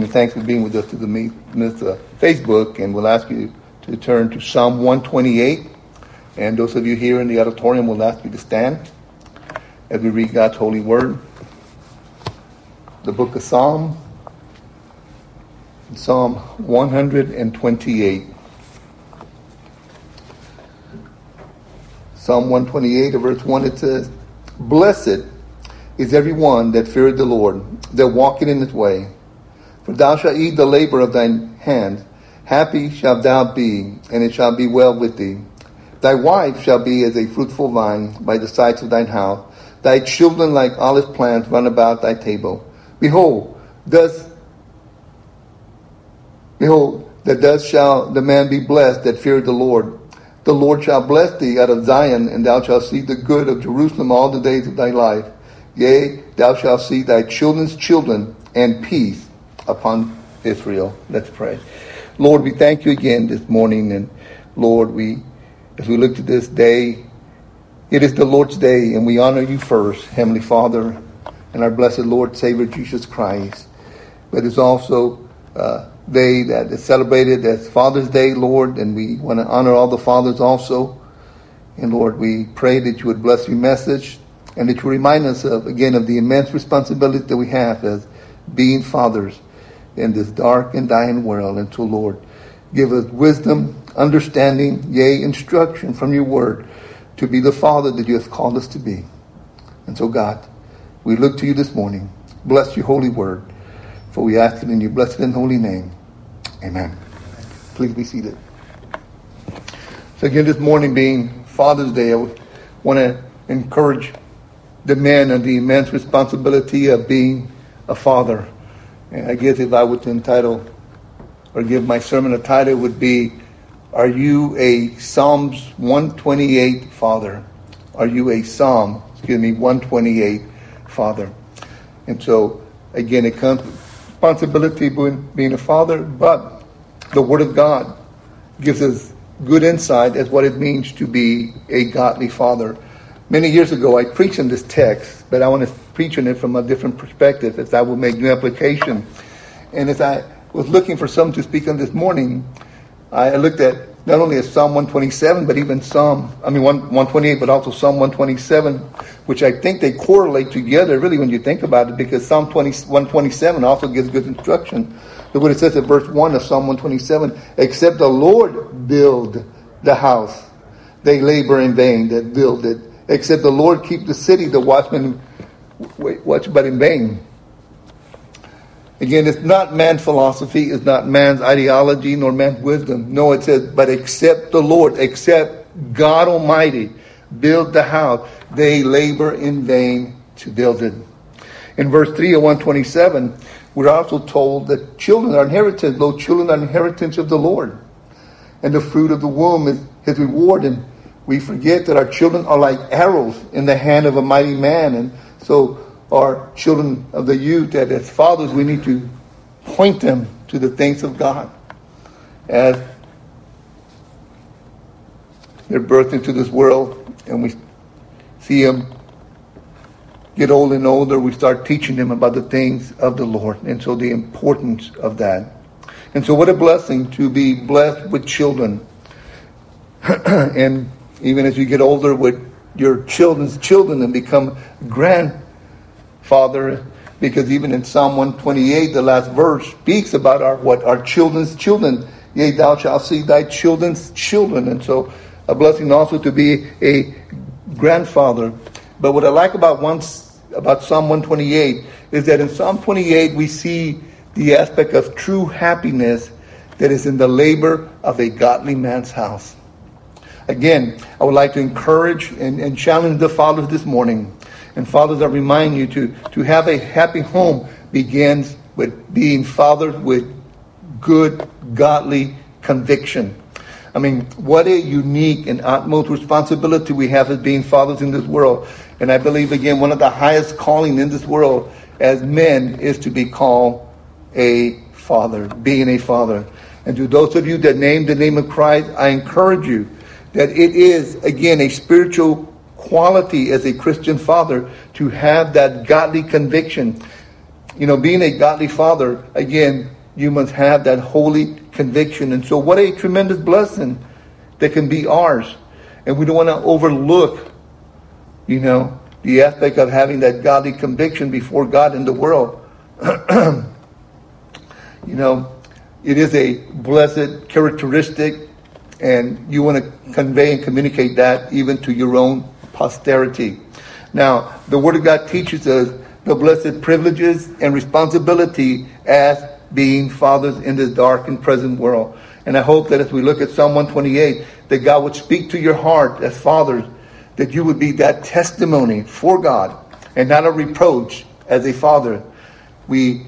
and thanks for being with us through the Facebook. And we'll ask you to turn to Psalm 128. And those of you here in the auditorium, will ask you to stand as we read God's holy word. The book of Psalm 128. Psalm 128, verse 1, it says, "Blessed is every one that feareth the Lord, that walketh in his way. For thou shalt eat the labor of thine hands. Happy shalt thou be, and it shall be well with thee. Thy wife shall be as a fruitful vine by the sides of thine house. Thy children like olive plants run about thy table. Behold, that thus shall the man be blessed that feareth the Lord. The Lord shall bless thee out of Zion, and thou shalt see the good of Jerusalem all the days of thy life. Yea, thou shalt see thy children's children, and peace upon Israel." Let's pray. Lord, we thank you again this morning. And Lord, as we look to this day, it is the Lord's day, and we honor you first, Heavenly Father, and our blessed Lord, Savior, Jesus Christ. But it's also day that is celebrated as Father's Day, Lord, and we want to honor all the fathers also. And Lord, we pray that you would bless your message, and that you remind us of the immense responsibility that we have as being fathers in this dark and dying world. And so, Lord, give us wisdom, understanding, yea, instruction from your word to be the father that you have called us to be. And so, God, we look to you this morning. Bless your holy word, for we ask it in your blessed and holy name. Amen. Please be seated. So again, this morning being Father's Day, I want to encourage the men on the immense responsibility of being a father. And I guess if I were to entitle or give my sermon a title, it would be, "Are you a Psalms 128 father?" Are you a 128 father? And so, again, it comes with responsibility being a father, but the Word of God gives us good insight as what it means to be a godly father. Many years ago, I preached on this text, but I want to preach on it from a different perspective, as I will make new application. And as I was looking for something to speak on this morning, I looked at not only at Psalm 127, but even 128, but also Psalm 127, which I think they correlate together, really, when you think about it, because Psalm 127 also gives good instruction. Look what it says in verse 1 of Psalm 127, "Except the Lord build the house, they labor in vain that build it. Except the Lord keep the city, the watchmen watch but in vain." Again, it's not man's philosophy, it's not man's ideology, nor man's wisdom. No, it says, but except the Lord, except God Almighty build the house, they labor in vain to build it. In verse 3 of 127, we're also told that children are inheritance, though children are inheritance of the Lord. And the fruit of the womb is his reward. And we forget that our children are like arrows in the hand of a mighty man. And so our children of the youth, that as fathers we need to point them to the things of God. As they're birthed into this world and we see them get older and older, we start teaching them about the things of the Lord. And so the importance of that. And so what a blessing to be blessed with children. And even as you get older with your children's children and become grandfather, because even in Psalm 128, the last verse speaks about our children's children. Yea, thou shalt see thy children's children. And so a blessing also to be a grandfather. But what I like about Psalm 128 is that in Psalm 28 we see the aspect of true happiness that is in the labor of a godly man's house. Again, I would like to encourage and challenge the fathers this morning. And fathers, I remind you to have a happy home begins with being fathers with good, godly conviction. I mean, what a unique and utmost responsibility we have as being fathers in this world. And I believe, again, one of the highest calling in this world as men is to be called a father, being a father. And to those of you that name the name of Christ, I encourage you that it is, again, a spiritual quality as a Christian father to have that godly conviction. You know, being a godly father, again, you must have that holy conviction. And so what a tremendous blessing that can be ours. And we don't want to overlook, the aspect of having that godly conviction before God in the world. It is a blessed characteristic, and you want to convey and communicate that even to your own posterity. Now, the Word of God teaches us the blessed privileges and responsibility as being fathers in this dark and present world. And I hope that as we look at Psalm 128, that God would speak to your heart as fathers, that you would be that testimony for God and not a reproach as a father. We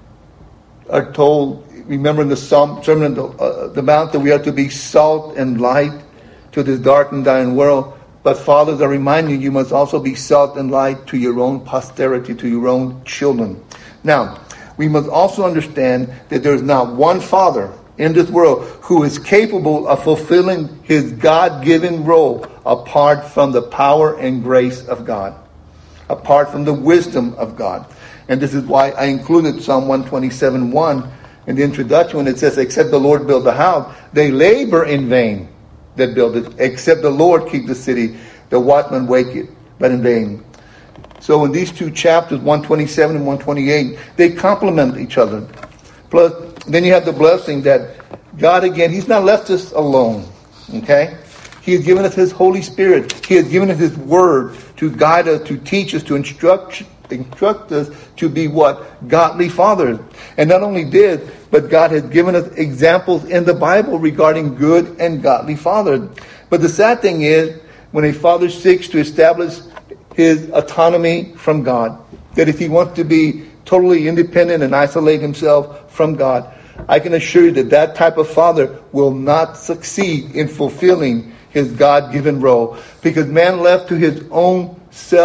are told, remember in the Sermon on the Mount, that we are to be salt and light to this dark and dying world. But fathers are reminding you must also be salt and light to your own posterity, to your own children. Now, we must also understand that there is not one father in this world who is capable of fulfilling his God-given role apart from the power and grace of God, apart from the wisdom of God. And this is why I included Psalm 127:1 in the introduction when it says, except the Lord build the house, they labor in vain that build it. Except the Lord keep the city, the watchman wake it, but in vain. So in these two chapters, 127 and 128, they complement each other. Plus, then you have the blessing that God, again, He's not left us alone. Okay? He has given us His Holy Spirit. He has given us His Word to guide us, to teach us, to instruct us to be what? Godly fathers. And not only did, but God has given us examples in the Bible regarding good and godly fathers. But the sad thing is, when a father seeks to establish his autonomy from God, that if he wants to be totally independent and isolate himself from God, I can assure you that that type of father will not succeed in fulfilling his God-given role. Because man left to his own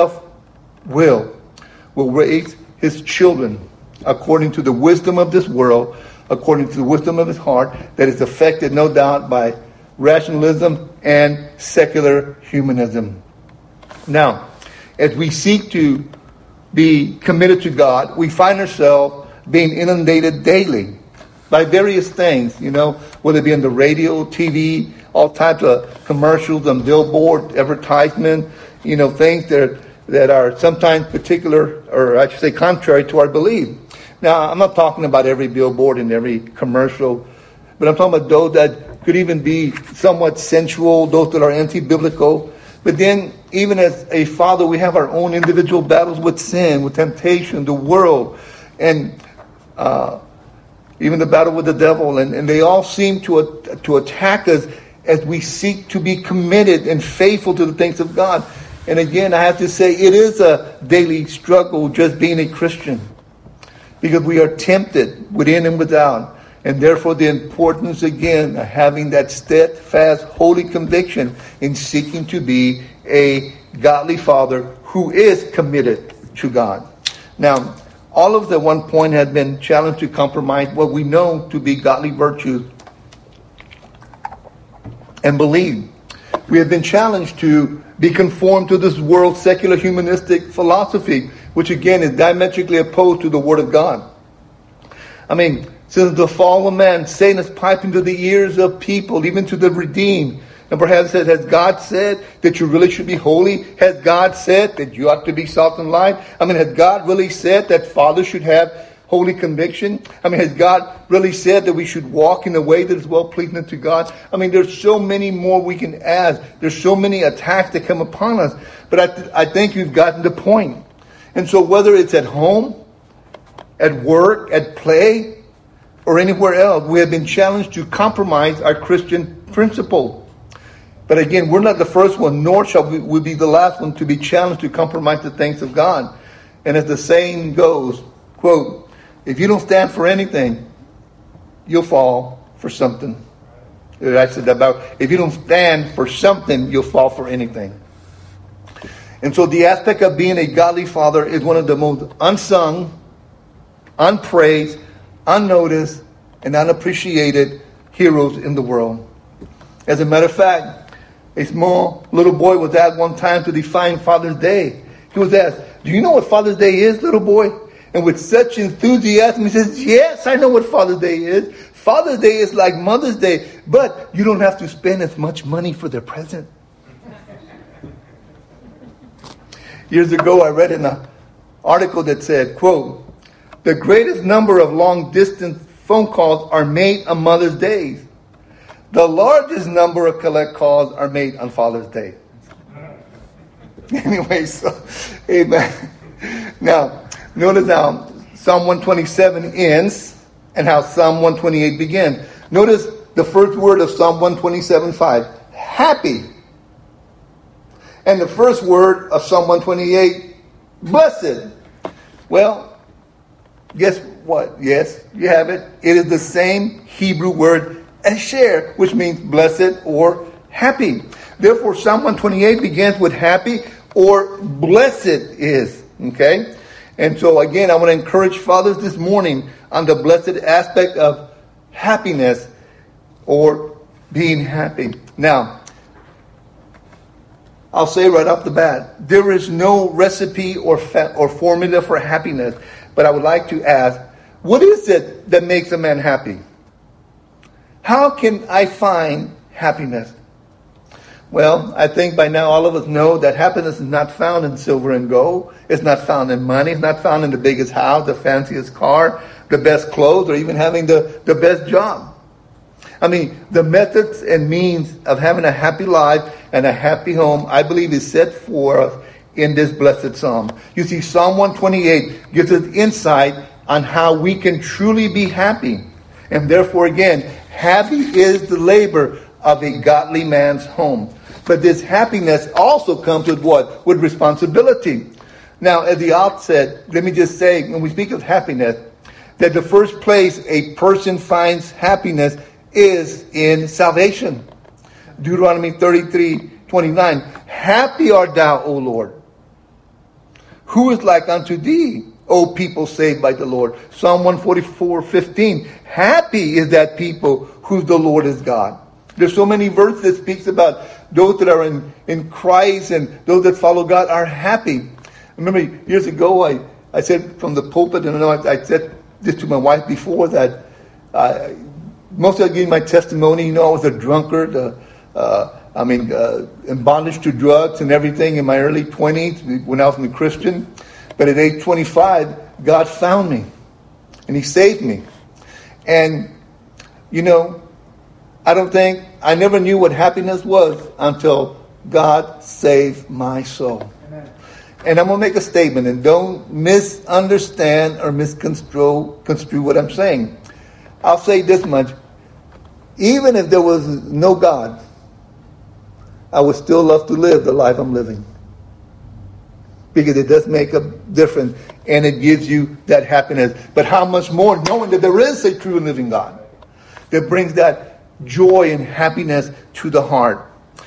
self-will raise his children according to the wisdom of this world, according to the wisdom of his heart, that is affected, no doubt, by rationalism and secular humanism. Now, as we seek to be committed to God, we find ourselves being inundated daily by various things, whether it be on the radio, TV, all types of commercials and billboard advertisement, things that are sometimes particular, or I should say contrary to our belief. Now, I'm not talking about every billboard and every commercial, but I'm talking about those that could even be somewhat sensual, those that are anti-biblical. But then, even as a father, we have our own individual battles with sin, with temptation, the world, and even the battle with the devil. And they all seem to attack us as we seek to be committed and faithful to the things of God. And again, I have to say, it is a daily struggle just being a Christian, because we are tempted within and without. And therefore the importance, again, of having that steadfast, holy conviction in seeking to be a godly father who is committed to God. Now, all of the at one point had been challenged to compromise what we know to be godly virtues and believe. We have been challenged to be conformed to this world's secular humanistic philosophy, which again is diametrically opposed to the Word of God. Since the fall of man, Satan has piped into the ears of people, even to the redeemed. And perhaps said, has God said that you really should be holy? Has God said that you ought to be salt and light? Has God really said that fathers should have holy conviction? Has God really said that we should walk in a way that is well-pleasing to God? There's so many more we can add. There's so many attacks that come upon us. But I think you've gotten the point. And so whether it's at home, at work, at play, or anywhere else, we have been challenged to compromise our Christian principles. But again, we're not the first one, nor shall we be the last one to be challenged to compromise the things of God. And as the saying goes, quote, if you don't stand for anything, you'll fall for something. I said about, if you don't stand for something, you'll fall for anything. And so the aspect of being a godly father is one of the most unsung, unpraised, unnoticed, and unappreciated heroes in the world. As a matter of fact, a small little boy was asked one time to define Father's Day. He was asked, do you know what Father's Day is, little boy? And with such enthusiasm, he says, yes, I know what Father's Day is. Father's Day is like Mother's Day, but you don't have to spend as much money for their present. Years ago, I read an article that said, quote, the greatest number of long-distance phone calls are made on Mother's Day. The largest number of collect calls are made on Father's Day. Anyway, so, amen. Now, notice how Psalm 127 ends and how Psalm 128 begins. Notice the first word of Psalm 127:5, happy. And the first word of Psalm 128, blessed. Well, guess what? Yes, you have it. It is the same Hebrew word asher, which means blessed or happy. Therefore, Psalm 128 begins with happy or blessed is. Okay? And so again, I want to encourage fathers this morning on the blessed aspect of happiness or being happy. Now, I'll say right off the bat, there is no recipe or formula for happiness. But I would like to ask, what is it that makes a man happy? How can I find happiness? Well, I think by now all of us know that happiness is not found in silver and gold. It's not found in money. It's not found in the biggest house, the fanciest car, the best clothes, or even having the best job. I mean, the methods and means of having a happy life and a happy home, I believe, is set forth in this blessed psalm. You see, Psalm 128 gives us insight on how we can truly be happy. And therefore, again, happy is the labor of a godly man's home. But this happiness also comes with what? With responsibility. Now, at the outset, let me just say, when we speak of happiness, that the first place a person finds happiness is in salvation. Deuteronomy 33:29. Happy art thou, O Lord. Who is like unto thee, O people saved by the Lord? Psalm 144:15. Happy is that people whose the Lord is God. There's so many verses that speaks about those that are in Christ and those that follow God are happy. I remember years ago I said from the pulpit, and I said this to my wife before, that mostly I gave my testimony. I was a drunkard, in bondage to drugs and everything in my early 20s when I was a Christian. But at age 25, God found me and He saved me. And, I never knew what happiness was until God saved my soul. Amen. And I'm going to make a statement, and don't misunderstand or misconstrue what I'm saying. I'll say this much. Even if there was no God, I would still love to live the life I'm living. Because it does make a difference, and it gives you that happiness. But how much more knowing that there is a true and living God that brings that joy and happiness to the heart.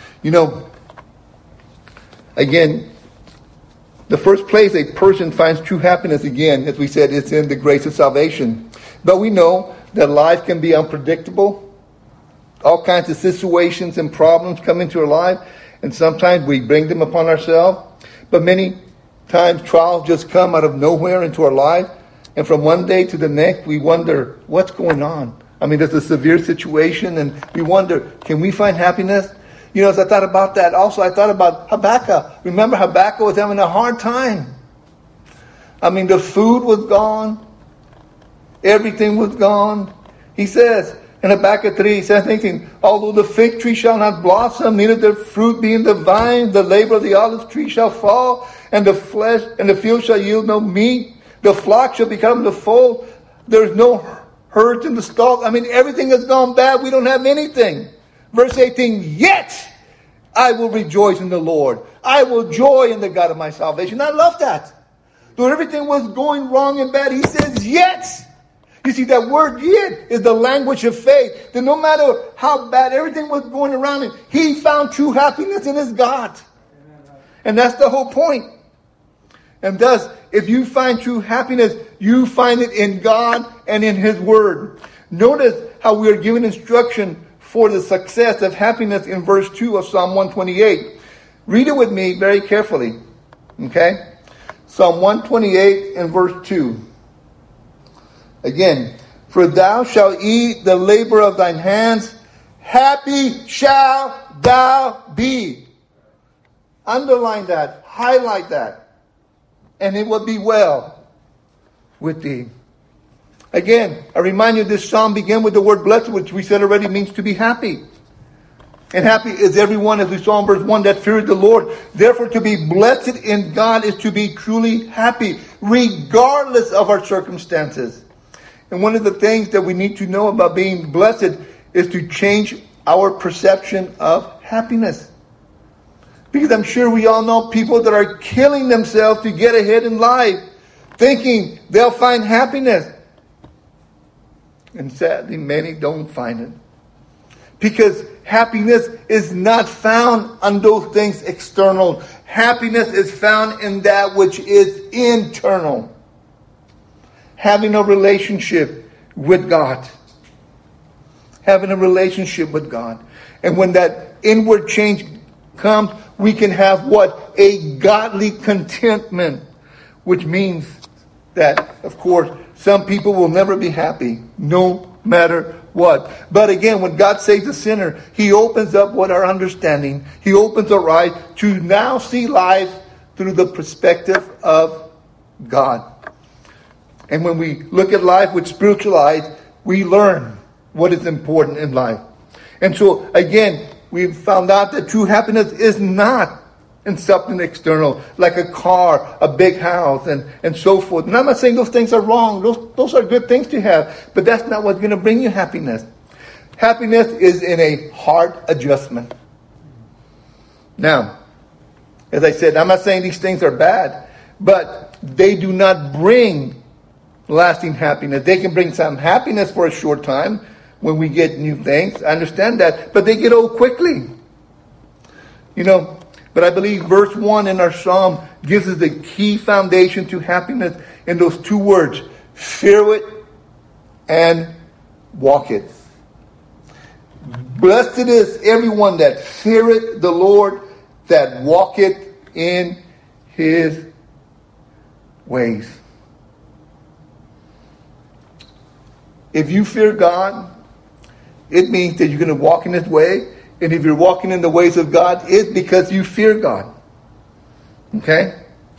Again, the first place a person finds true happiness, again, as we said, it's in the grace of salvation. But we know that life can be unpredictable. All kinds of situations and problems come into our life, and sometimes we bring them upon ourselves. But many times trials just come out of nowhere into our life, and from one day to the next we wonder, what's going on? There's a severe situation, and we wonder, can we find happiness? As I thought about that, also I thought about Habakkuk. Remember, Habakkuk was having a hard time. The food was gone. Everything was gone. He says, in Habakkuk 3, he says, thinking, although the fig tree shall not blossom, neither the fruit be in the vine, the labor of the olive tree shall fall, and the flesh and the field shall yield no meat. The flock shall become the fold. There's no herds in the stalls. Everything has gone bad. We don't have anything. Verse 18, yet I will rejoice in the Lord. I will joy in the God of my salvation. I love that. Though everything was going wrong and bad, he says, yet. You see, that word yet is the language of faith. That no matter how bad everything was going around him, he found true happiness in his God. And that's the whole point. And thus, if you find true happiness, you find it in God and in His Word. Notice how we are given instruction for the success of happiness in verse 2 of Psalm 128. Read it with me very carefully. Okay? Psalm 128 and verse 2. Again, for thou shalt eat the labor of thine hands, happy shalt thou be. Underline that, highlight that, and it will be well with thee. Again, I remind you, this psalm began with the word blessed, which we said already means to be happy. And happy is everyone, as we saw in verse 1, that feareth the Lord. Therefore, to be blessed in God is to be truly happy, regardless of our circumstances. And one of the things that we need to know about being blessed is to change our perception of happiness. Because I'm sure we all know people that are killing themselves to get ahead in life, thinking they'll find happiness. And sadly, many don't find it. Because happiness is not found on those things external. Happiness is found in that which is internal. Having a relationship with God. Having a relationship with God. And when that inward change comes, we can have what? A godly contentment. Which means that, of course, some people will never be happy, no matter what. But again, when God saves a sinner, He opens up what our understanding. He opens our eyes to now see life through the perspective of God. And when we look at life with spiritual eyes, we learn what is important in life. And so, again, we've found out that true happiness is not in something external, like a car, a big house, and so forth. And I'm not saying those things are wrong. Those are good things to have. But that's not what's going to bring you happiness. Happiness is in a heart adjustment. Now, as I said, I'm not saying these things are bad, but they do not bring lasting happiness. They can bring some happiness for a short time when we get new things. I understand that. But they get old quickly. But I believe verse 1 in our psalm gives us the key foundation to happiness in those two words, fear it and walk it. Blessed is everyone that feareth the Lord, that walketh in His ways. If you fear God, it means that you're going to walk in His way. And if you're walking in the ways of God, it's because you fear God. Okay?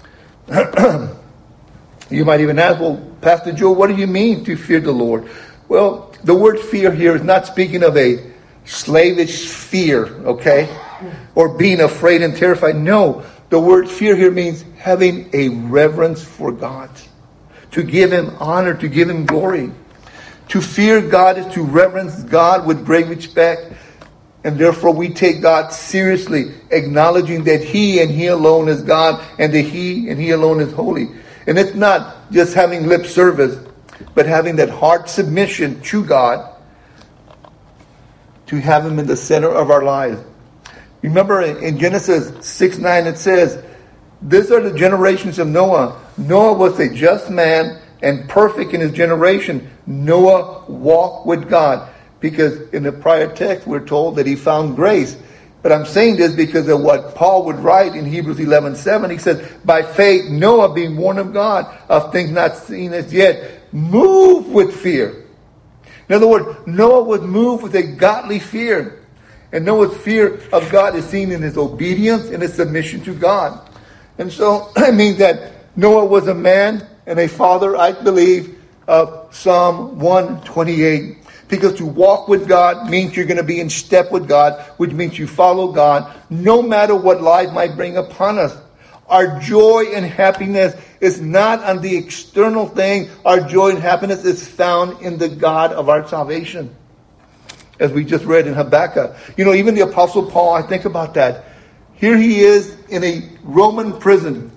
You might even ask, well, Pastor Joe, what do you mean to fear the Lord? Well, the word fear here is not speaking of a slavish fear, okay? Or being afraid and terrified. No, the word fear here means having a reverence for God. To give Him honor, to give Him glory. To fear God is to reverence God with great respect. And therefore we take God seriously, acknowledging that He and He alone is God, and that He and He alone is holy. And it's not just having lip service, but having that heart submission to God, to have Him in the center of our lives. Remember in Genesis 6:9 it says, these are the generations of Noah. Noah was a just man and perfect in his generation. Noah walked with God. Because in the prior text, we're told that he found grace. But I'm saying this because of what Paul would write in Hebrews 11:7. He says, by faith, Noah, being warned of God of things not seen as yet, moved with fear. In other words, Noah was moved with a godly fear. And Noah's fear of God is seen in his obedience and his submission to God. And so, I mean that Noah was a man and a father, I believe, of Psalm 128. Because to walk with God means you're going to be in step with God, which means you follow God, no matter what life might bring upon us. Our joy and happiness is not on the external thing. Our joy and happiness is found in the God of our salvation. As we just read in Habakkuk. Even the Apostle Paul, I think about that. Here he is in a Roman prison.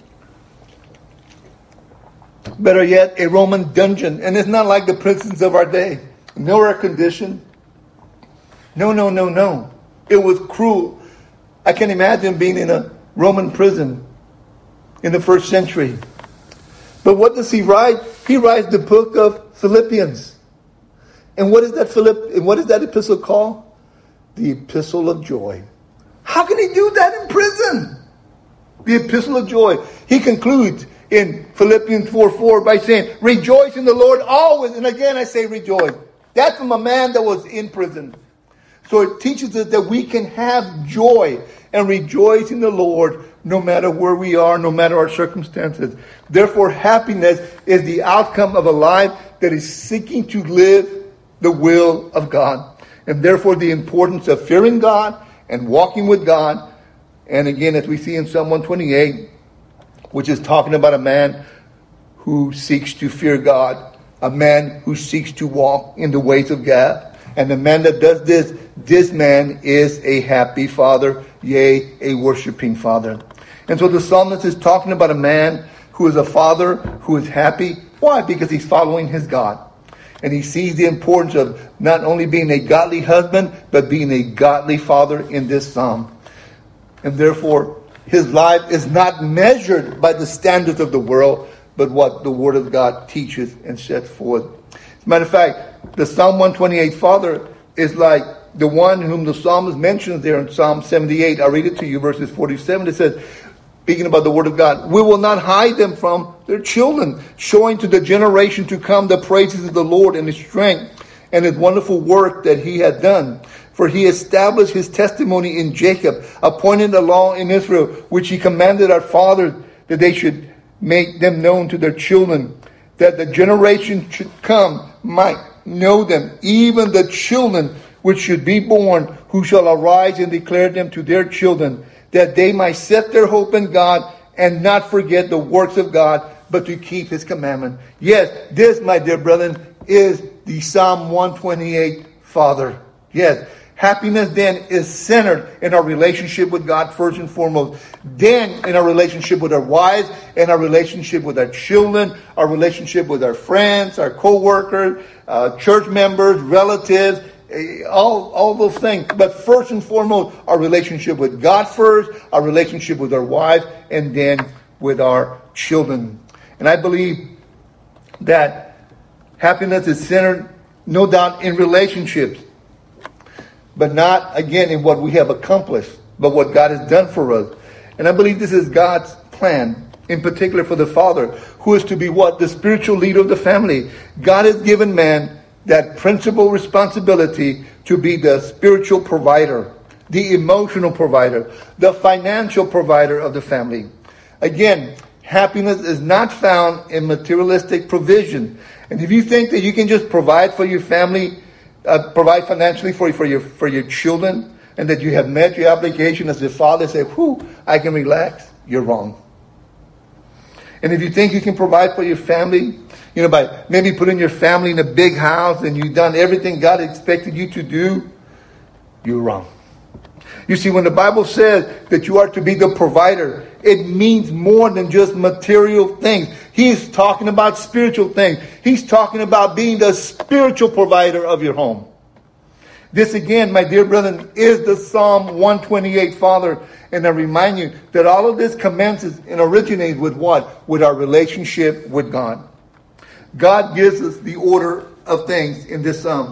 Better yet, a Roman dungeon. And it's not like the prisons of our day. No air condition. No. It was cruel. I can imagine being in a Roman prison in the first century. But what does he write? He writes the book of Philippians. And what is that epistle called? The Epistle of Joy. How can he do that in prison? The Epistle of Joy. He concludes in Philippians 4:4 by saying, rejoice in the Lord always. And again, I say rejoice. That's from a man that was in prison. So it teaches us that we can have joy and rejoice in the Lord no matter where we are, no matter our circumstances. Therefore, happiness is the outcome of a life that is seeking to live the will of God. And therefore, the importance of fearing God and walking with God. And again, as we see in Psalm 128, which is talking about a man who seeks to fear God, a man who seeks to walk in the ways of God. And the man that does this, this man is a happy father, yea, a worshiping father. And so the psalmist is talking about a man who is a father who is happy. Why? Because he's following his God. And he sees the importance of not only being a godly husband, but being a godly father in this psalm. And therefore, his life is not measured by the standards of the world, but what the Word of God teaches and sets forth. As a matter of fact, the Psalm 128 father is like the one whom the psalmist mentions there in Psalm 78. I'll read it to you, verses 47. It says, speaking about the Word of God, we will not hide them from their children, showing to the generation to come the praises of the Lord and His strength and His wonderful work that He had done. For He established His testimony in Jacob, appointed a law in Israel, which He commanded our fathers that they should make them known to their children, that the generation should come might know them, even the children which should be born, who shall arise and declare them to their children, that they might set their hope in God and not forget the works of God, but to keep His commandment. Yes, this, my dear brethren, is the Psalm 128 father. Yes, happiness then is centered in our relationship with God first and foremost. Then in our relationship with our wives, and our relationship with our children, our relationship with our friends, our co-workers, church members, relatives, all those things. But first and foremost, our relationship with God first, our relationship with our wives, and then with our children. And I believe that happiness is centered, no doubt, in relationships, but not, again, in what we have accomplished, but what God has done for us. And I believe this is God's plan, in particular for the father, who is to be what? The spiritual leader of the family. God has given man that principal responsibility to be the spiritual provider, the emotional provider, the financial provider of the family. Again, happiness is not found in materialistic provision. And if you think that you can just provide for your family, provide financially for your children, and that you have met your obligation as a father, say, whew, I can relax, you're wrong. And if you think you can provide for your family, by maybe putting your family in a big house and you've done everything God expected you to do, you're wrong. You see, when the Bible says that you are to be the provider, it means more than just material things. He's talking about spiritual things. He's talking about being the spiritual provider of your home. This again, my dear brethren, is the Psalm 128 father. And I remind you that all of this commences and originates with what? With our relationship with God. God gives us the order of things in this psalm.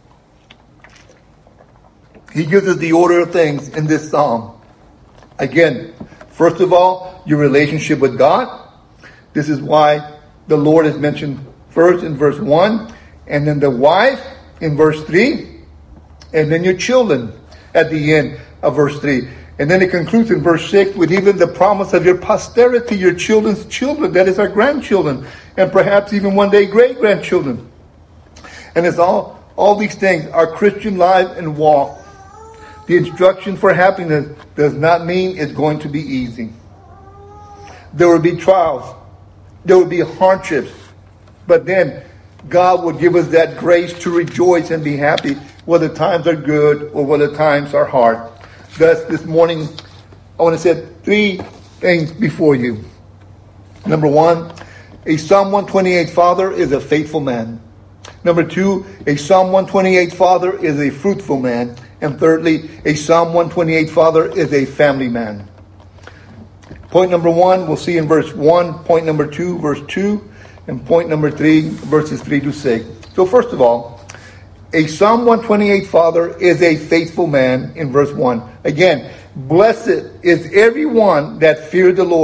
He gives us the order of things in this psalm. Again, first of all, your relationship with God. This is why the Lord is mentioned first in verse 1, and then the wife in verse 3, and then your children at the end of verse 3. And then it concludes in verse 6 with even the promise of your posterity, your children's children, that is our grandchildren, and perhaps even one day great-grandchildren. And it's all these things, our Christian life and walk. The instruction for happiness does not mean it's going to be easy. There will be trials. There will be hardships. But then God will give us that grace to rejoice and be happy, whether times are good or whether times are hard. Thus, this morning, I want to set three things before you. Number one, a Psalm 128 father is a faithful man. Number two, a Psalm 128 father is a fruitful man. And thirdly, a Psalm 128 father is a family man. Point number one, we'll see in verse 1. Point number 2, verse 2. And point number 3, verses 3 to 6. So first of all, a Psalm 128 father is a faithful man in verse 1. Again, blessed is everyone that fears the Lord,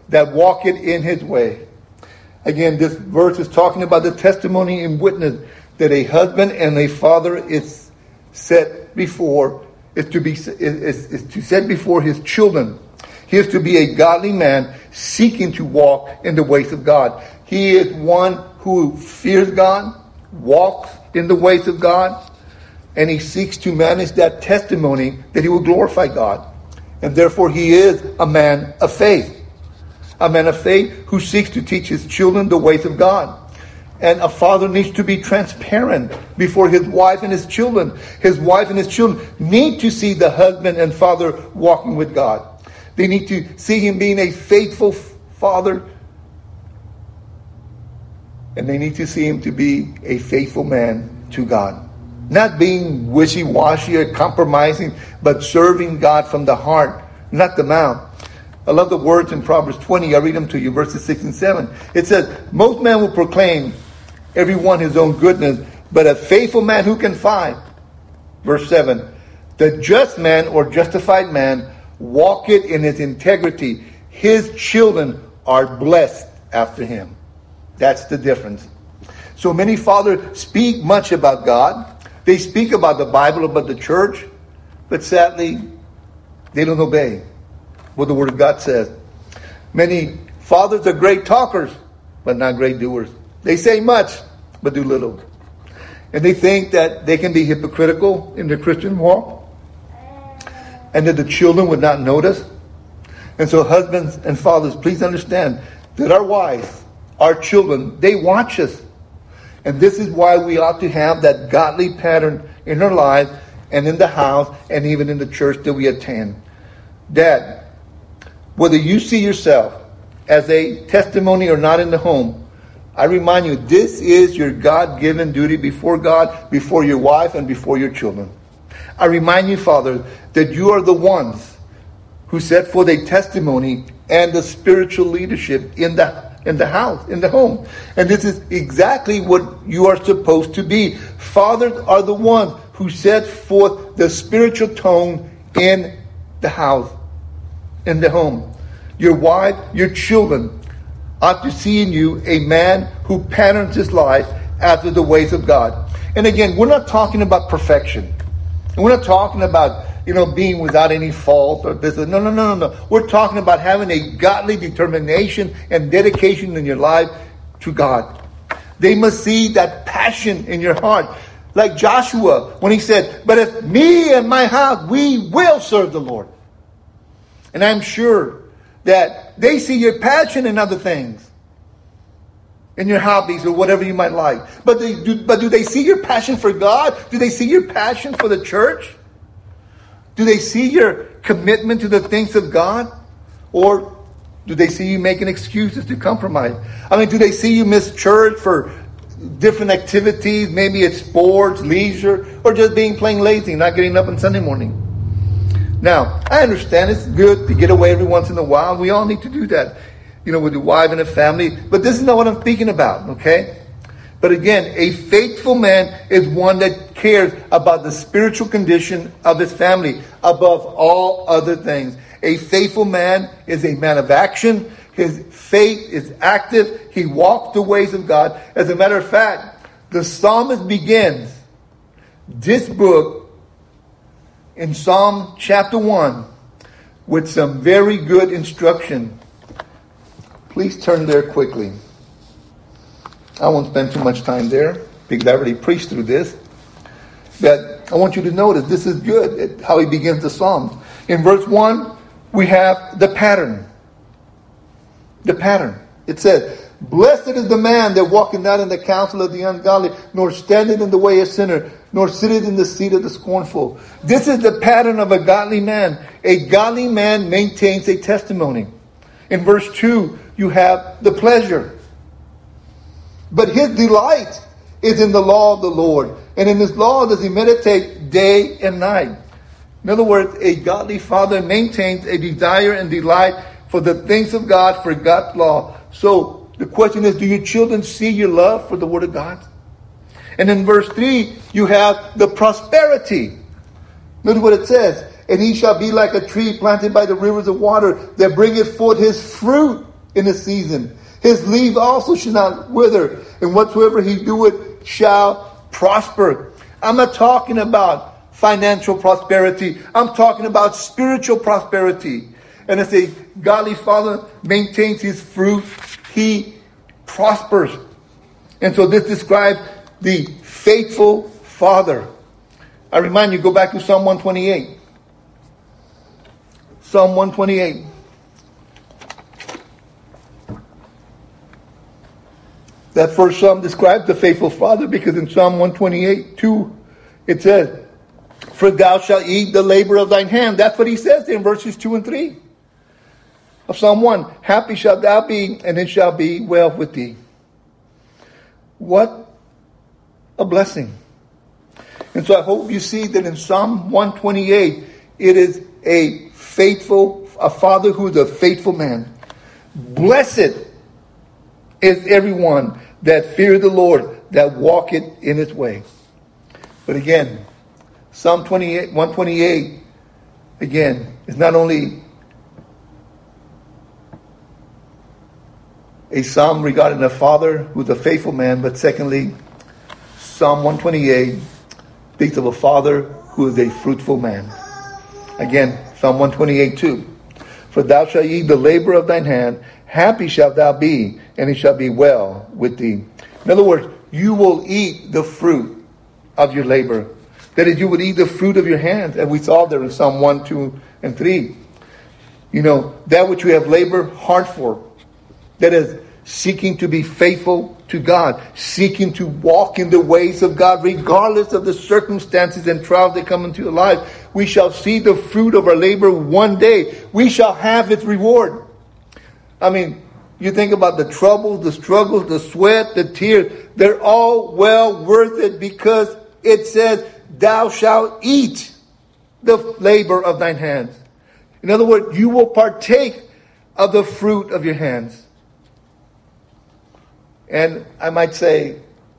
that walketh in his way. Again, this verse is talking about the testimony and witness that a husband and a father is set before to set before his children. He is to be a godly man seeking to walk in the ways of God. He is one who fears God, walks in the ways of God, and he seeks to manage that testimony that he will glorify God. And therefore he is a man of faith. A man of faith who seeks to teach his children the ways of God. And a father needs to be transparent before his wife and his children. His wife and his children need to see the husband and father walking with God. They need to see him being a faithful father. And they need to see him to be a faithful man to God. Not being wishy-washy or compromising, but serving God from the heart, not the mouth. I love the words in Proverbs 20. I read them to you, verses 6 and 7. It says, most men will proclaim every one his own goodness, but a faithful man who can find? Verse 7. The just man or justified man walketh in his integrity. His children are blessed after him. That's the difference. So many fathers speak much about God. They speak about the Bible, about the church, but sadly, they don't obey what the Word of God says. Many fathers are great talkers, but not great doers. They say much, but do little. And they think that they can be hypocritical in their Christian walk, and that the children would not notice. And so husbands and fathers, please understand that our wives, our children, they watch us. And this is why we ought to have that godly pattern in our lives and in the house and even in the church that we attend. Dad, whether you see yourself as a testimony or not in the home, I remind you, this is your God-given duty before God, before your wife, and before your children. I remind you, Father, that you are the ones who set forth a testimony and the spiritual leadership in the house, in the home. And this is exactly what you are supposed to be. Fathers are the ones who set forth the spiritual tone in the house, in the home. Your wife, your children ought to see in you a man who patterns his life after the ways of God. And again, we're not talking about perfection. And we're not talking about, being without any fault or this. No. We're talking about having a godly determination and dedication in your life to God. They must see that passion in your heart. Like Joshua, when he said, but if me and my house, we will serve the Lord. And I'm sure that they see your passion in other things, in your hobbies or whatever you might like. But do they see your passion for God? Do they see your passion for the church? Do they see your commitment to the things of God? Or do they see you making excuses to compromise? Do they see you miss church for different activities? Maybe it's sports, leisure, or just being plain lazy, not getting up on Sunday morning. Now, I understand it's good to get away every once in a while. We all need to do that, with your wife and a family. But this is not what I'm speaking about, okay? But again, a faithful man is one that cares about the spiritual condition of his family above all other things. A faithful man is a man of action. His faith is active. He walks the ways of God. As a matter of fact, the psalmist begins this book in Psalm chapter 1 with some very good instruction. Please turn there quickly. I won't spend too much time there because I already preached through this. But I want you to notice this is good, how he begins the Psalm. In verse 1, we have the pattern. The pattern. It says, blessed is the man that walketh not in the counsel of the ungodly, nor standeth in the way of sinner, nor sitteth in the seat of the scornful. This is the pattern of a godly man. A godly man maintains a testimony. In verse 2, you have the pleasure. But his delight is in the law of the Lord. And in his law does he meditate day and night. In other words, a godly father maintains a desire and delight for the things of God, for God's law. So the question is, do your children see your love for the Word of God? And in verse 3, you have the prosperity. Notice what it says. And he shall be like a tree planted by the rivers of water that bringeth forth his fruit in the season. His leaf also shall not wither, and whatsoever he doeth shall prosper. I'm not talking about financial prosperity. I'm talking about spiritual prosperity. And as a godly father maintains his fruit, he prospers. And so this describes the faithful father. I remind you, go back to Psalm 128. Psalm 128. That first psalm describes the faithful father, because in Psalm 128:2 it says, "For thou shalt eat the labor of thine hand." That's what he says in verses 2 and 3 of Psalm 1. "Happy shalt thou be, and it shall be well with thee." What a blessing. And so I hope you see that in Psalm 128, it is a father who is a faithful man. Blessed is everyone that feareth the Lord, that walketh in his way. But again, Psalm 128, again, is not only a psalm regarding a father who's a faithful man, but secondly, Psalm 128 speaks of a father who is a fruitful man. Again, Psalm 128:2. "For thou shalt eat the labor of thine hand, happy shalt thou be, and it shall be well with thee." In other words, you will eat the fruit of your labor. That is, you would eat the fruit of your hands, as we saw there in Psalm 1, 2, and 3. You know, that which you have labored hard for. That is, seeking to be faithful to God, seeking to walk in the ways of God, regardless of the circumstances and trials that come into your life. We shall see the fruit of our labor one day. We shall have its reward. I mean, you think about the troubles, the struggles, the sweat, the tears. They're all well worth it, because it says, "Thou shalt eat the labor of thine hands." In other words, you will partake of the fruit of your hands. And I might say,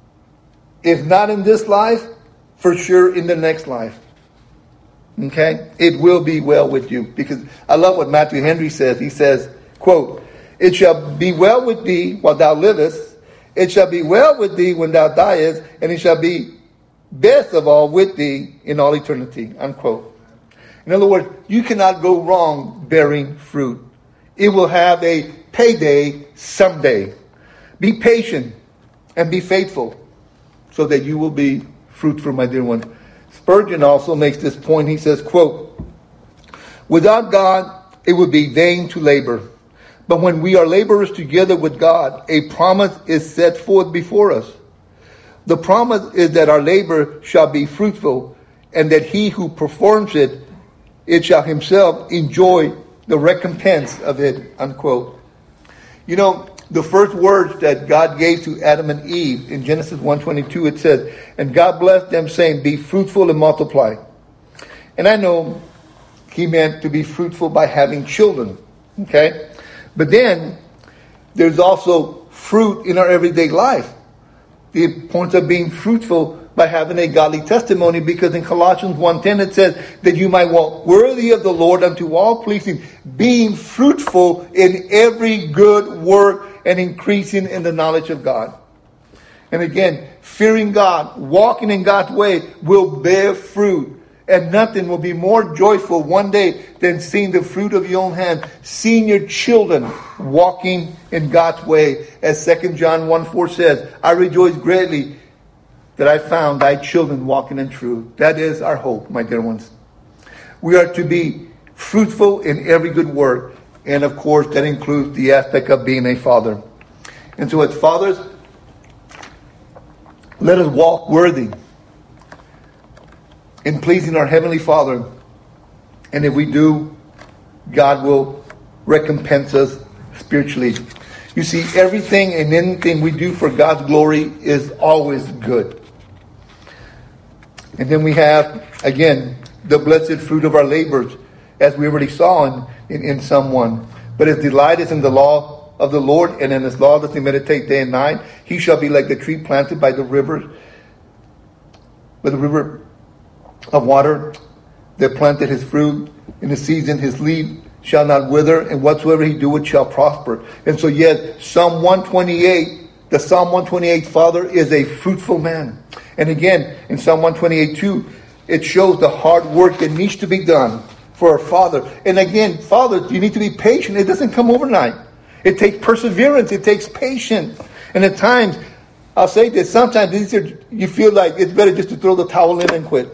if not in this life, for sure in the next life. Okay? It will be well with you. Because I love what Matthew Henry says. He says, quote, "It shall be well with thee while thou livest. It shall be well with thee when thou diest. And it shall be best of all with thee in all eternity." Unquote. In other words, you cannot go wrong bearing fruit. It will have a payday someday. Be patient and be faithful so that you will be fruitful, my dear ones. Spurgeon also makes this point. He says, quote, "Without God, it would be vain to labor. But when we are laborers together with God, a promise is set forth before us. The promise is that our labor shall be fruitful, and that he who performs it shall himself enjoy the recompense of it." Unquote. You know, the first words that God gave to Adam and Eve in Genesis 1:22, it says, "And God blessed them, saying, Be fruitful and multiply." And I know he meant to be fruitful by having children. Okay? But then, there's also fruit in our everyday life. The importance of being fruitful by having a godly testimony, because in Colossians 1:10 it says that you might walk worthy of the Lord unto all pleasing, being fruitful in every good work and increasing in the knowledge of God. And again, fearing God, walking in God's way will bear fruit. And nothing will be more joyful one day than seeing the fruit of your own hand, seeing your children walking in God's way. As 2 John 1:4 says, "I rejoice greatly that I found thy children walking in truth." That is our hope, my dear ones. We are to be fruitful in every good work. And of course, that includes the aspect of being a father. And so as fathers, let us walk worthy in pleasing our Heavenly Father. And if we do, God will recompense us spiritually. You see, everything and anything we do for God's glory is always good. And then we have, again, the blessed fruit of our labors, as we already saw in Psalm 1. "But his delight is in the law of the Lord, and in his law does he meditate day and night. He shall be like the tree planted by the river of water, that planted his fruit in the season. His leaf shall not wither, and whatsoever he doeth shall prosper. And so yet, Psalm 128, the Psalm 128 father is a fruitful man. And again, in Psalm 128 too, it shows the hard work that needs to be done for a father. And again, fathers, you need to be patient. It doesn't come overnight. It takes perseverance. It takes patience. And at times, I'll say this, sometimes you feel like it's better just to throw the towel in and quit.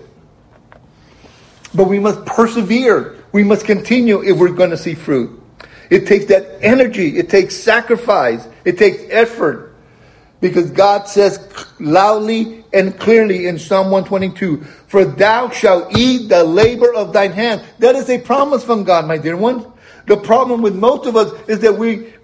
But we must persevere. We must continue if we're going to see fruit. It takes that energy. It takes sacrifice. It takes effort. Because God says loudly and clearly in Psalm 122, for thou shalt eat the labor of thine hand. That is a promise from God, my dear ones. The problem with most of us is that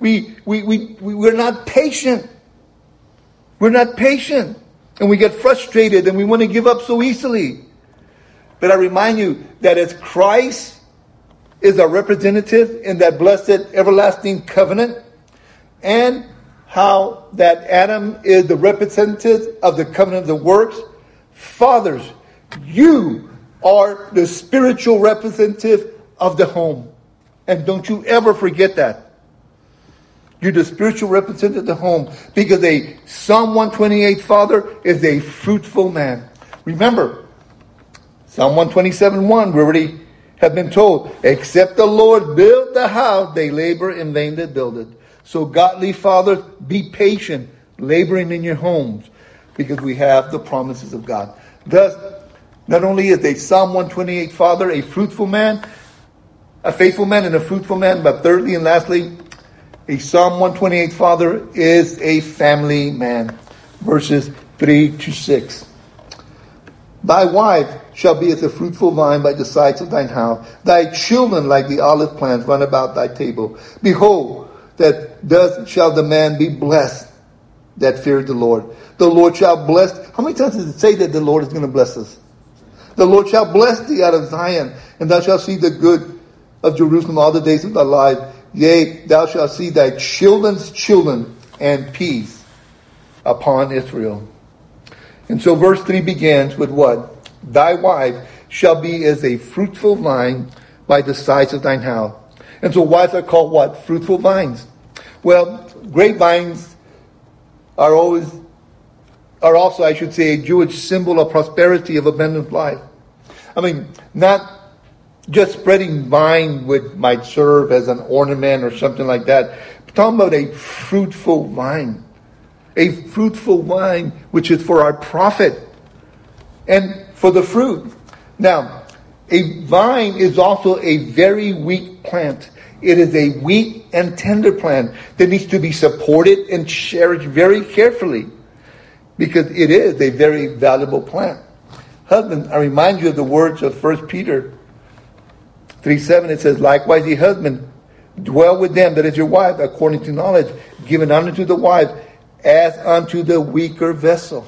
we're not patient. We're not patient. And we get frustrated and we want to give up so easily. But I remind you that as Christ is our representative in that blessed everlasting covenant, and how that Adam is the representative of the covenant of the works, fathers, you are the spiritual representative of the home. And don't you ever forget that. You're the spiritual representative of the home, because a Psalm 128 father is a fruitful man. Remember, Psalm 127:1, we already have been told, except the Lord build the house, they labor in vain that build it. So godly fathers, be patient, laboring in your homes, because we have the promises of God. Thus, not only is a Psalm 128 father a fruitful man, a faithful man and a fruitful man, but thirdly and lastly, a Psalm 128 father is a family man. Verses 3-6. Thy wife shall be as a fruitful vine by the sides of thine house. Thy children like the olive plants run about thy table. Behold, that thus shall the man be blessed that feareth the Lord. The Lord shall bless. How many times does it say that the Lord is going to bless us? The Lord shall bless thee out of Zion, and thou shalt see the good of Jerusalem all the days of thy life. Yea, thou shalt see thy children's children, and peace upon Israel. And so verse 3 begins with what? Thy wife shall be as a fruitful vine by the sides of thine house. And so wives are called what? Fruitful vines. Well, grapevines are also, I should say, a Jewish symbol of prosperity, of abundant life. I mean, not just spreading vine might serve as an ornament or something like that. We're talking about a fruitful vine. A fruitful vine which is for our profit and for the fruit. Now, a vine is also a very weak plant. It is a weak and tender plant that needs to be supported and cherished very carefully, because it is a very valuable plant. Husband, I remind you of the words of 1 Peter 3:7. It says, likewise, ye husband, dwell with them that is your wife, according to knowledge, giving honor to the wife, as unto the weaker vessel,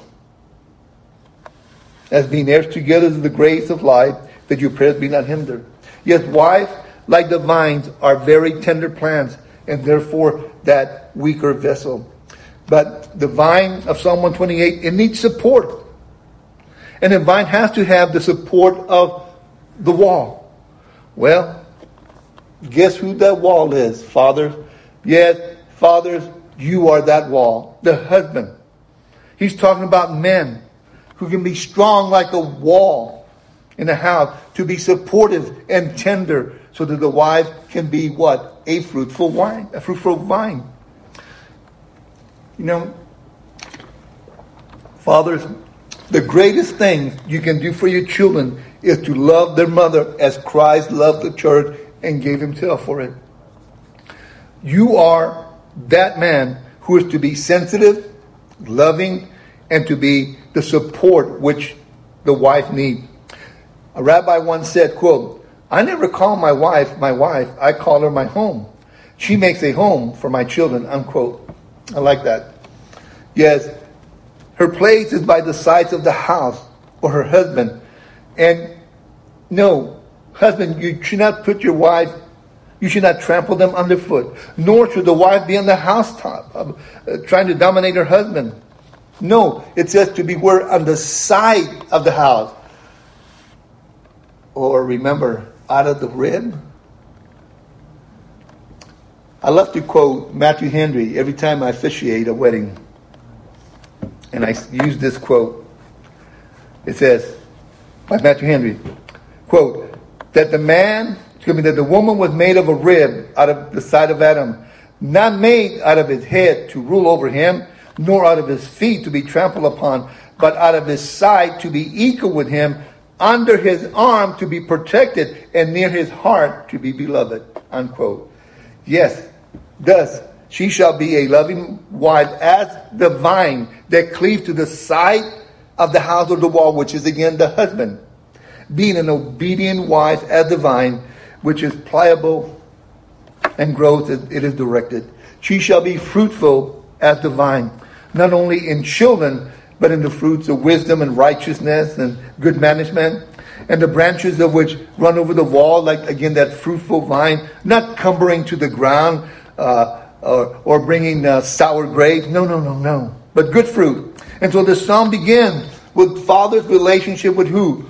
as being heirs together to the grace of life, that your prayers be not hindered. Yes, wife, like the vines, are very tender plants, and therefore that weaker vessel. But the vine of Psalm 128, it needs support. And the vine has to have the support of the wall. Well, guess who that wall is? Fathers. Yes, fathers, you are that wall. The husband. He's talking about men who can be strong like a wall in a house, to be supportive and tender, so that the wife can be what? A fruitful vine. A fruitful vine. You know, fathers, the greatest thing you can do for your children is to love their mother as Christ loved the church and gave himself for it. You are that man who is to be sensitive, loving, and to be the support which the wife needs. A rabbi once said, quote, I never call my wife, I call her my home. She makes a home for my children, unquote. I like that. Yes, her place is by the sides of the house, or her husband. And no, husband, you should not put your wife, you should not trample them underfoot. Nor should the wife be on the housetop, trying to dominate her husband. No, it says to beware on the side of the house. Or remember, out of the rib I love to quote Matthew Henry every time I officiate a wedding. And I use this quote. It says, by Matthew Henry, quote, that the woman was made of a rib out of the side of Adam, not made out of his head to rule over him, nor out of his feet to be trampled upon, but out of his side to be equal with him, under his arm to be protected, and near his heart to be beloved. Unquote. Yes, thus she shall be a loving wife as the vine that cleaves to the side of the house or the wall, which is again the husband. Being an obedient wife as the vine, which is pliable and grows as it is directed. She shall be fruitful as the vine, not only in children, but in the fruits of wisdom and righteousness and good management, and the branches of which run over the wall, like again that fruitful vine, not cumbering to the ground or bringing sour grapes. No. But good fruit. And so the psalm begins with father's relationship with who?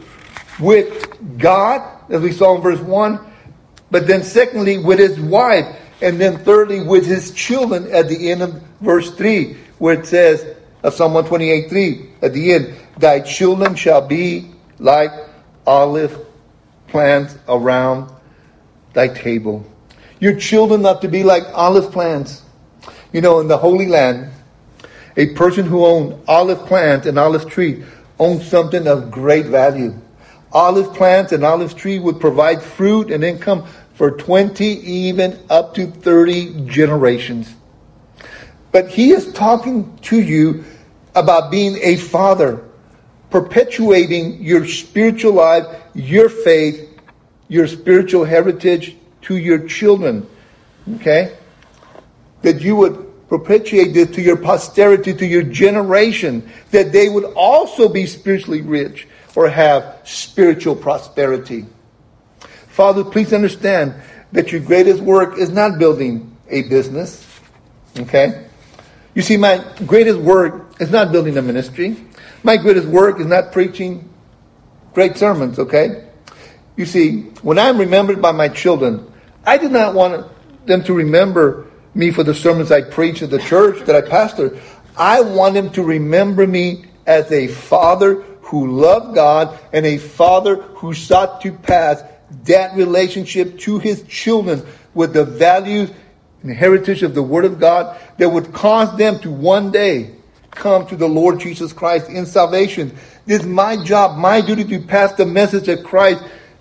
With God, as we saw in verse 1. But then secondly, with his wife. And then thirdly, with his children at the end of verse 3, where it says, Psalm 128:3, at the end, thy children shall be like olive plants around thy table. Your children are to be like olive plants. You know, in the Holy Land, a person who owned olive plants and olive trees owned something of great value. Olive plants and olive trees would provide fruit and income for 20, even up to 30 generations. But he is talking to you about being a father, perpetuating your spiritual life, your faith, your spiritual heritage to your children. Okay? That you would perpetuate this to your posterity, to your generation, that they would also be spiritually rich or have spiritual prosperity. Father, please understand that your greatest work is not building a business. Okay? You see, my greatest work is not building a ministry. My greatest work is not preaching great sermons, okay? You see, when I'm remembered by my children, I do not want them to remember me for the sermons I preach at the church that I pastor. I want them to remember me as a father who loved God and a father who sought to pass that relationship to his children with the values and heritage of the Word of God that would cause them to one day come to the Lord Jesus Christ in salvation. It is my job, my duty to pass the message of Christ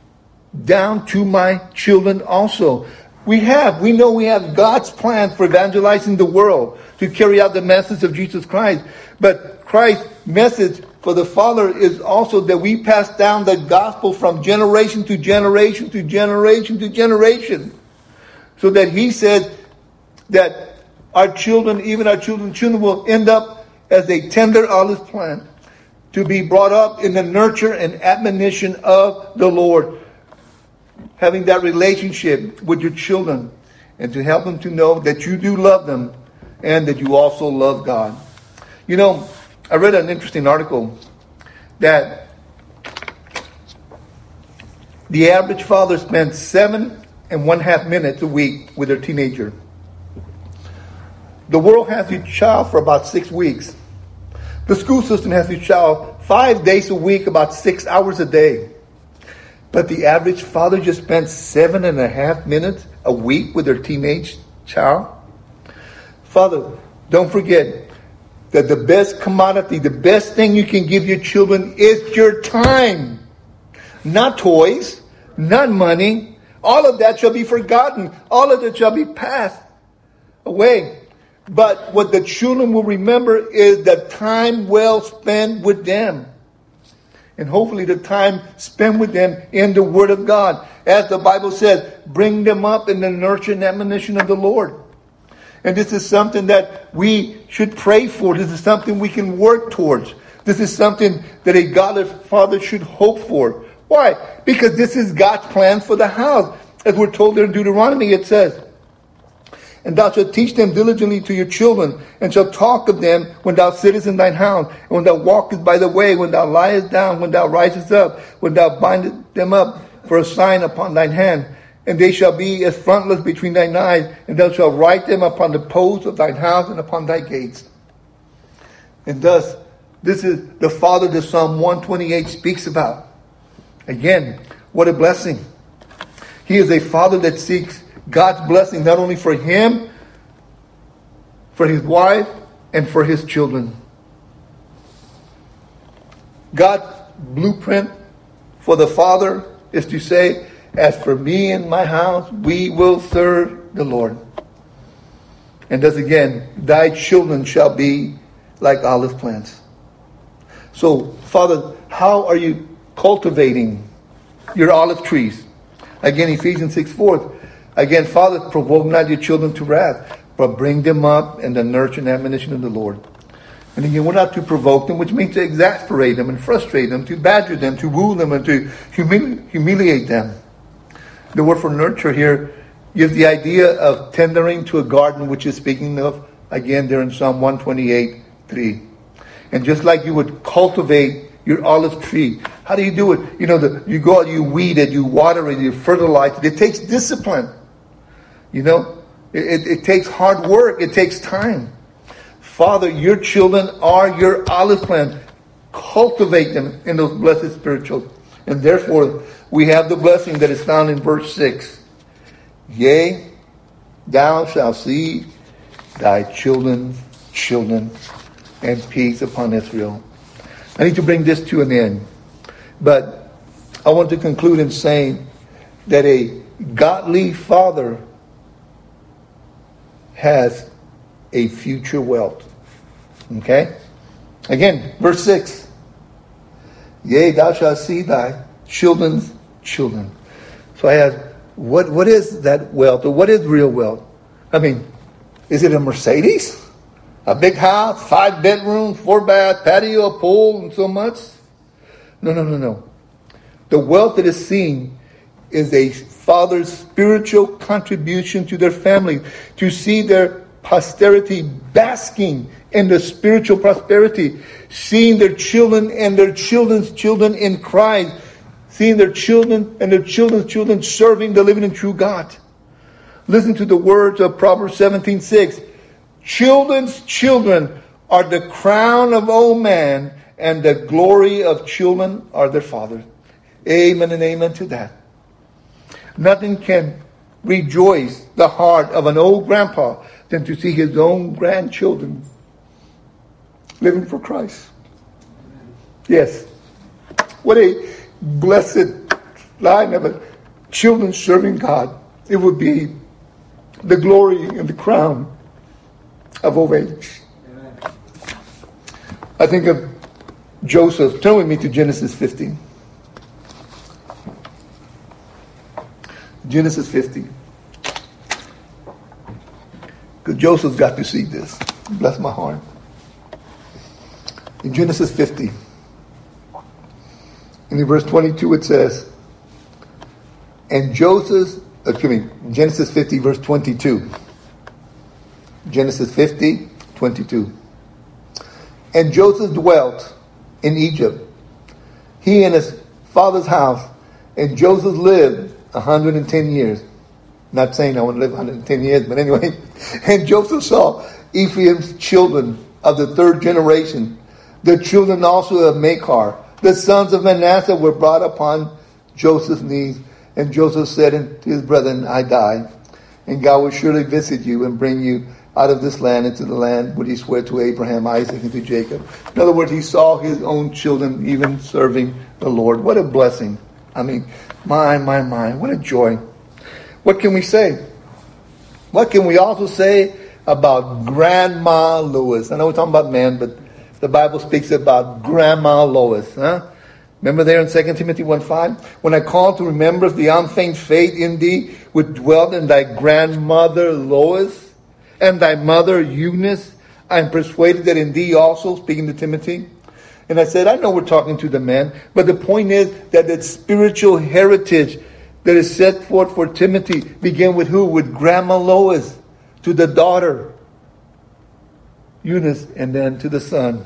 down to my children also. We know we have God's plan for evangelizing the world to carry out the message of Jesus Christ. But Christ's message for the Father is also that we pass down the gospel from generation to generation to generation to generation. So that he said that our children, even our children's children, will end up as a tender olive plant to be brought up in the nurture and admonition of the Lord. Having that relationship with your children and to help them to know that you do love them and that you also love God. You know, I read an interesting article that the average father spends 7.5 minutes a week with their teenager. The world has your child for about 6 weeks. The school system has your child 5 days a week, about 6 hours a day. But the average father just spends 7.5 minutes a week with their teenage child. Father, don't forget that the best commodity, the best thing you can give your children is your time. Not toys, not money. All of that shall be forgotten. All of that shall be passed away. But what the children will remember is the time well spent with them. And hopefully the time spent with them in the Word of God. As the Bible says, bring them up in the nurture and admonition of the Lord. And this is something that we should pray for. This is something we can work towards. This is something that a godly father should hope for. Why? Because this is God's plan for the house. As we're told there in Deuteronomy, it says, and thou shalt teach them diligently to your children, and shalt talk of them when thou sittest in thine house, and when thou walkest by the way, when thou liest down, when thou risest up, when thou bindest them up for a sign upon thine hand, and they shall be as frontlets between thine eyes, and thou shalt write them upon the posts of thine house and upon thy gates. And thus, this is the Father that Psalm 128 speaks about. Again, what a blessing. He is a Father that seeks God's blessing not only for him, for his wife, and for his children. God's blueprint for the Father is to say, as for me and my house, we will serve the Lord. And thus again, thy children shall be like olive plants. So, Father, how are you cultivating your olive trees? Again, Ephesians 6:4. Again, Father, provoke not your children to wrath, but bring them up in the nurture and admonition of the Lord. And again, we're not to provoke them, which means to exasperate them and frustrate them, to badger them, to woo them, and to humiliate them. The word for nurture here gives the idea of tendering to a garden, which is speaking of, again, there in Psalm 128:3. And just like you would cultivate your olive tree, how do you do it? You go out, you weed it, you water it, you fertilize it. It takes discipline. It takes hard work. It takes time. Father, your children are your olive plant. Cultivate them in those blessed spirituals. And therefore, we have the blessing that is found in verse 6. Yea, thou shalt see thy children's children, and peace upon Israel. I need to bring this to an end. But I want to conclude in saying that a godly father has a future wealth. Okay? Again, verse 6. Yea, thou shalt see thy children's children. So I ask, what is that wealth? Or what is real wealth? I mean, is it a Mercedes? A big house, 5 bedrooms, 4 bath, patio, a pool, and so much? No. The wealth that is seen is a father's spiritual contribution to their family, to see their posterity basking in the spiritual prosperity, seeing their children and their children's children in Christ, seeing their children and their children's children serving the living and true God. Listen to the words of Proverbs 17:6. Children's children are the crown of old man, and the glory of children are their fathers. Amen and amen to that. Nothing can rejoice the heart of an old grandpa than to see his own grandchildren living for Christ. Yes. What a blessed line of children serving God. It would be the glory and the crown of old age. Amen. I think of Joseph. Turn with me to Genesis 50. Genesis 50. Because Joseph got to see this. Bless my heart. In Genesis 50, in verse 22 it says, and Genesis 50 verse 22. Genesis 50, 22. And Joseph dwelt in Egypt, he and his father's house, and Joseph lived 110 years. Not saying I want to live 110 years, but anyway. And Joseph saw Ephraim's children of the 3rd generation, the children also of Machir. The sons of Manasseh were brought upon Joseph's knees. And Joseph said unto his brethren, I die, and God will surely visit you and bring you out of this land into the land which he swore to Abraham, Isaac, and to Jacob. In other words, he saw his own children even serving the Lord. What a blessing. I mean, my, what a joy. What can we say? What can we also say about Grandma Lois? I know we're talking about men, but the Bible speaks about Grandma Lois. Remember there in 2 Timothy 1:5? When I call to remembrance the unfeigned faith in thee, which dwelt in thy grandmother Lois, and thy mother Eunice, I am persuaded that in thee also, speaking to Timothy. And I said, I know we're talking to the men, but the point is that the spiritual heritage that is set forth for Timothy began with who? With Grandma Lois, to the daughter Eunice, and then to the son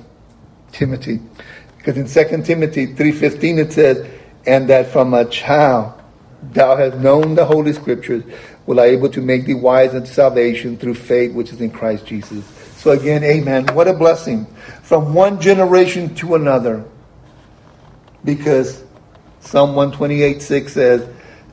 Timothy. Because in 2 Timothy 3:15 it says, and that from a child thou hast known the Holy Scriptures, will I able to make thee wise unto salvation through faith which is in Christ Jesus. So again, amen. What a blessing. From one generation to another. Because Psalm 128:6 says,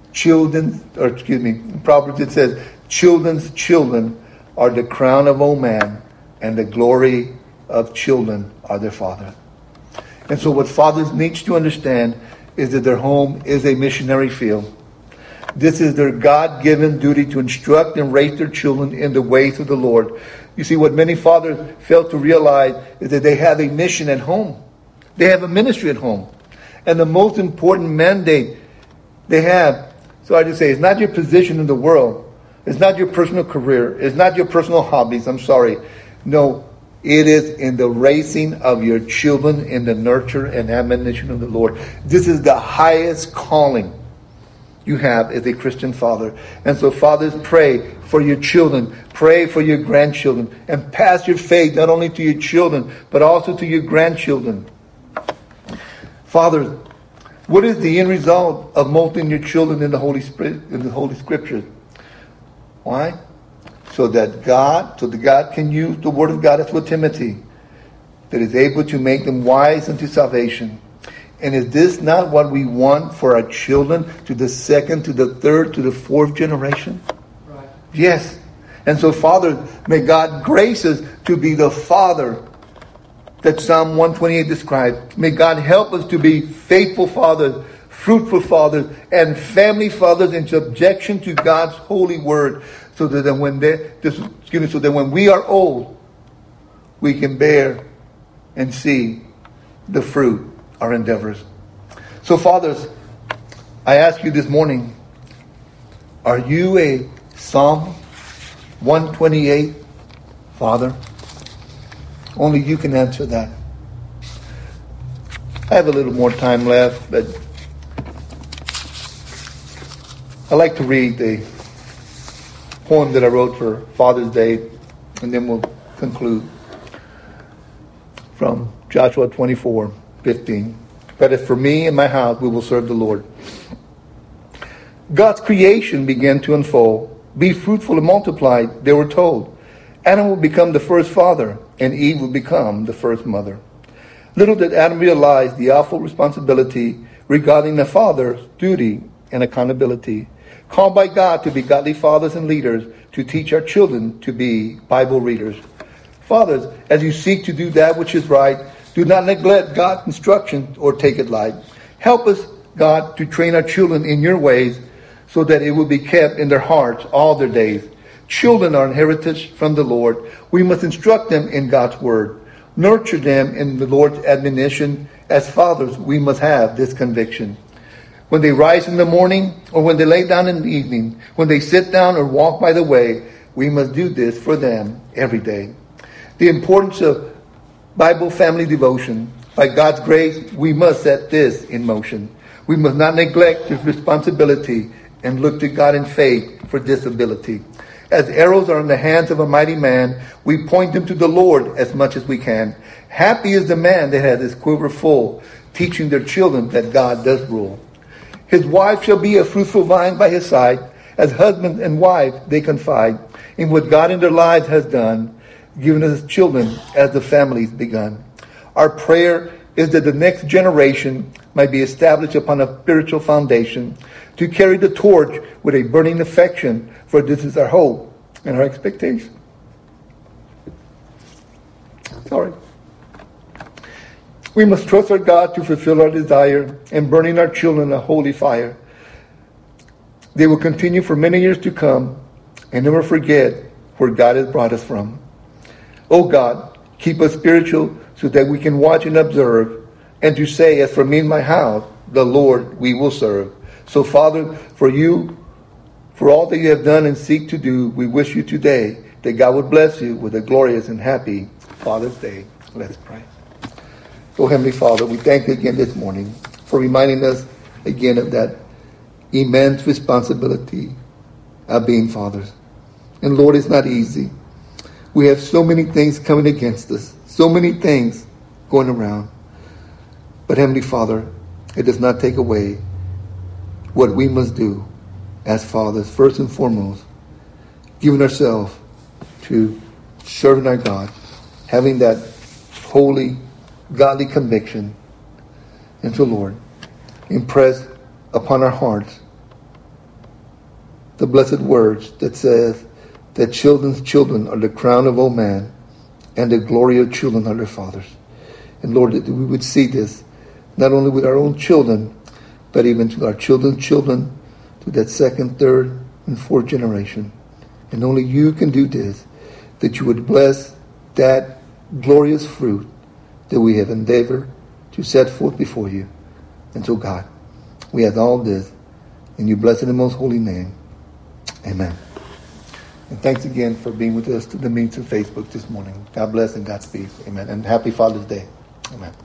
in Proverbs it says, children's children are the crown of old man, and the glory of children are their father. And so what fathers need to understand is that their home is a missionary field. This is their God-given duty to instruct and raise their children in the ways of the Lord. You see, what many fathers fail to realize is that they have a mission at home. They have a ministry at home. And the most important mandate they have, so I just say, it's not your position in the world. It's not your personal career. It's not your personal hobbies. I'm sorry. No, it is in the raising of your children in the nurture and admonition of the Lord. This is the highest calling you have as a Christian father. And so fathers, pray for your children. Pray for your grandchildren. And pass your faith not only to your children, but also to your grandchildren. Fathers, what is the end result of molding your children in the Holy Spirit, in the Holy Scriptures? Why? So that God can use the Word of God as with Timothy, that is able to make them wise unto salvation. And is this not what we want for our children to the second, to the third, to the fourth generation? Right. Yes. And so, Father, may God grace us to be the father that Psalm 128 described. May God help us to be faithful fathers, fruitful fathers, and family fathers in subjection to God's holy word, so that when we are old, we can bear and see the fruit, our endeavors. So, fathers, I ask you this morning, are you a Psalm 128 father? Only you can answer that. I have a little more time left, but I like to read the poem that I wrote for Father's Day, and then we'll conclude. From Joshua 24:15. But as for me and my house, we will serve the Lord. God's creation began to unfold. Be fruitful and multiply, they were told. Adam will become the first father, and Eve will become the first mother. Little did Adam realize the awful responsibility regarding the father's duty and accountability. Called by God to be godly fathers and leaders, to teach our children to be Bible readers. Fathers, as you seek to do that which is right, do not neglect God's instruction or take it light. Help us, God, to train our children in your ways, so that it will be kept in their hearts all their days. Children are an heritage from the Lord. We must instruct them in God's word. Nurture them in the Lord's admonition. As fathers, we must have this conviction. When they rise in the morning, or when they lay down in the evening, when they sit down or walk by the way, we must do this for them every day. The importance of Bible family devotion. By God's grace, we must set this in motion. We must not neglect this responsibility and look to God in faith for this ability. As arrows are in the hands of a mighty man, we point them to the Lord as much as we can. Happy is the man that has his quiver full, teaching their children that God does rule. His wife shall be a fruitful vine by his side. As husband and wife, they confide in what God in their lives has done, giving us children as the family's begun. Our prayer is that the next generation might be established upon a spiritual foundation, to carry the torch with a burning affection, for this is our hope and our expectation. Sorry. We must trust our God to fulfill our desire and burning our children a holy fire. They will continue for many years to come and never forget where God has brought us from. Oh God, keep us spiritual so that we can watch and observe, and to say, as for me and my house, the Lord we will serve. So Father, for you, for all that you have done and seek to do, we wish you today that God would bless you with a glorious and happy Father's Day. Let's pray. Oh Heavenly Father, we thank you again this morning for reminding us again of that immense responsibility of being fathers. And Lord, it's not easy. We have so many things coming against us, so many things going around. But Heavenly Father, it does not take away what we must do as fathers, first and foremost, giving ourselves to serving our God, having that holy, godly conviction. And so, Lord, impress upon our hearts the blessed words that says that children's children are the crown of old man, and the glory of children are their fathers. And Lord, that we would see this not only with our own children, but even to our children's children, to that second, third, and fourth generation. And only you can do this, that you would bless that glorious fruit that we have endeavored to set forth before you. And so, God, we have all this, and you bless it in the most holy name. Amen. And thanks again for being with us to the means of Facebook this morning. God bless and Godspeed. Amen. And happy Father's Day. Amen.